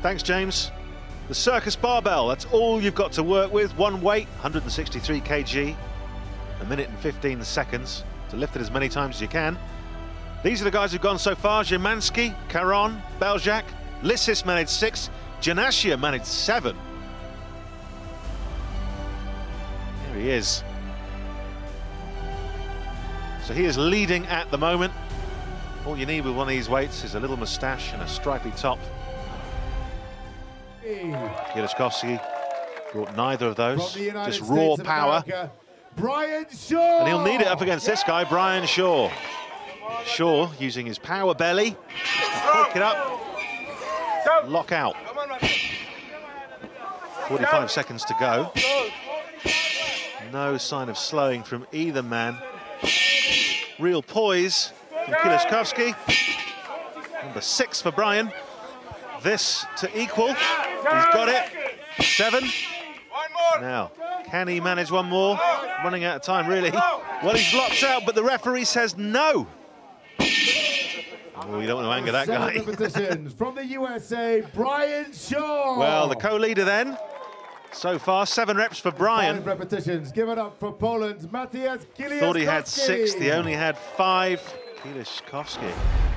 Thanks, James. The Circus Barbell, that's all you've got to work with. One weight, 163 kg, a minute and 15 seconds to lift it as many times as you can. These are the guys who've gone so far. Szymanski, Caron, Beljac, Lissis managed 6, Ganassia managed 7. Here he is. So he is leading at the moment. All you need with one of these weights is a little moustache and a stripy top. Kieliszkowski brought neither of those, just raw power. Brian Shaw! And he'll need it up against this guy, Brian Shaw. Shaw using his power belly to pick it up, lock out. 45 seconds to go. No sign of slowing from either man. Real poise from Kieliszkowski. Number 6 for Brian. This to equal. He's got it. 7. Now, can he manage one more? Running out of time, really. Well, he's locked out, but the referee says no. Oh, you don't want to anger that guy. Repetitions from the USA, Brian Shaw. Well, the co-leader then. So far, 7 reps for Brian. 5 repetitions. Give it up for Poland's Matthias Kieliszkowski. Thought he had 6. He only had 5. Kieliszkowski.